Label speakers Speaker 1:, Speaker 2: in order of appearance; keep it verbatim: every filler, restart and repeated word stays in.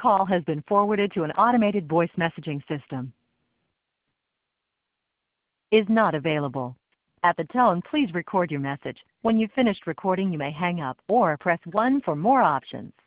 Speaker 1: call has been forwarded to an automated voice messaging system. Is not available. At the tone, please record your message. When you've finished recording, you may hang up or press one for more options.